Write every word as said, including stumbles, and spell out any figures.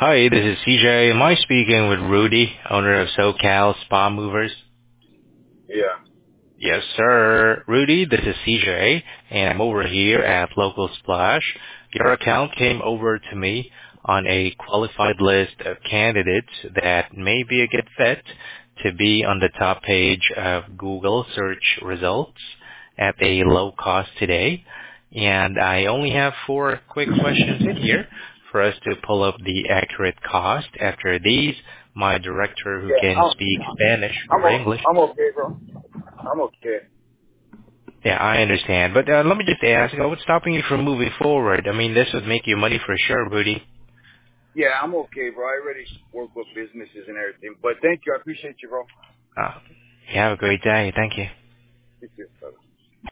Hi, this is C J. Am I speaking with Rudy, owner of SoCal Spa Movers? Yeah. Yes, sir. Rudy, this is C J, and I'm over here at Local Splash. Your account came over to me on a qualified list of candidates that may be a good fit to be on the top page of Google search results at a low cost today. And I only have four quick questions in here for us to pull up the accurate cost. After these, my director who Yeah. can I'm, speak Spanish I'm, or o- English. I'm okay, bro. I'm okay. Yeah, I understand. But uh, let me just ask, uh, what's stopping you from moving forward? I mean, this would make you money for sure, Rudy. Yeah, I'm okay, bro. I already work with businesses and everything. But thank you. I appreciate you, bro. Uh, you have a great day. Thank you. You too.